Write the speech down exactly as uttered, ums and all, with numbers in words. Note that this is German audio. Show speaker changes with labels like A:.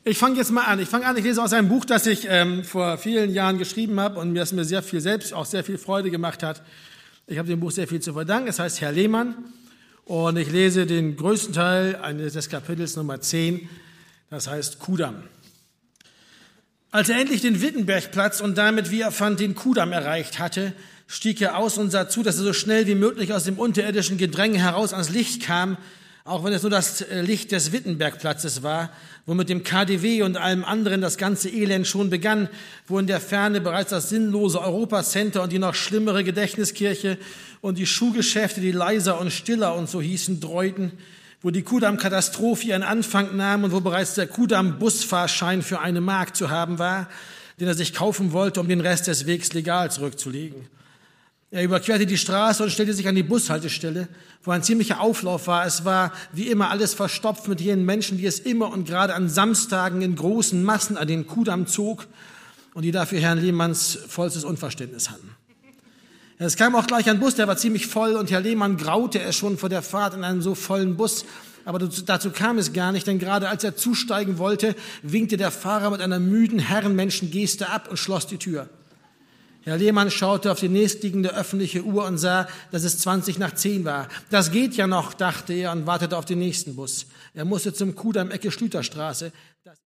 A: Ich fange jetzt mal an. Ich fange an, ich lese aus einem Buch, das ich ähm, vor vielen Jahren geschrieben habe und mir das mir sehr viel selbst auch sehr viel Freude gemacht hat. Ich habe dem Buch sehr viel zu verdanken. Es heißt Herr Lehmann und ich lese den größten Teil eines des Kapitels Nummer zehn. Das heißt Kudamm. Als er endlich den Wittenbergplatz und damit, wie er fand, den Kudamm erreicht hatte, stieg er aus und sah zu, dass er so schnell wie möglich aus dem unterirdischen Gedränge heraus ans Licht kam, auch wenn es nur das Licht des Wittenbergplatzes war, wo mit dem K D W und allem anderen das ganze Elend schon begann, wo in der Ferne bereits das sinnlose Europacenter und die noch schlimmere Gedächtniskirche und die Schuhgeschäfte, die leiser und stiller und so hießen, dräuten, wo die Kudamm-Katastrophe ihren Anfang nahm und wo bereits der Kudamm-Busfahrschein für eine Mark zu haben war, den er sich kaufen wollte, um den Rest des Wegs legal zurückzulegen. Er überquerte die Straße und stellte sich an die Bushaltestelle, wo ein ziemlicher Auflauf war. Es war wie immer alles verstopft mit jenen Menschen, die es immer und gerade an Samstagen in großen Massen an den Kudamm zog und die dafür Herrn Lehmanns vollstes Unverständnis hatten. Es kam auch gleich ein Bus, der war ziemlich voll und Herr Lehmann graute es schon vor der Fahrt in einem so vollen Bus. Aber dazu kam es gar nicht, denn gerade als er zusteigen wollte, winkte der Fahrer mit einer müden Herrenmenschengeste ab und schloss die Tür. Herr Lehmann schaute auf die nächstliegende öffentliche Uhr und sah, dass es zwanzig nach zehn war. Das geht ja noch, dachte er und wartete auf den nächsten Bus. Er musste zum Kudamm Ecke Schlüterstraße.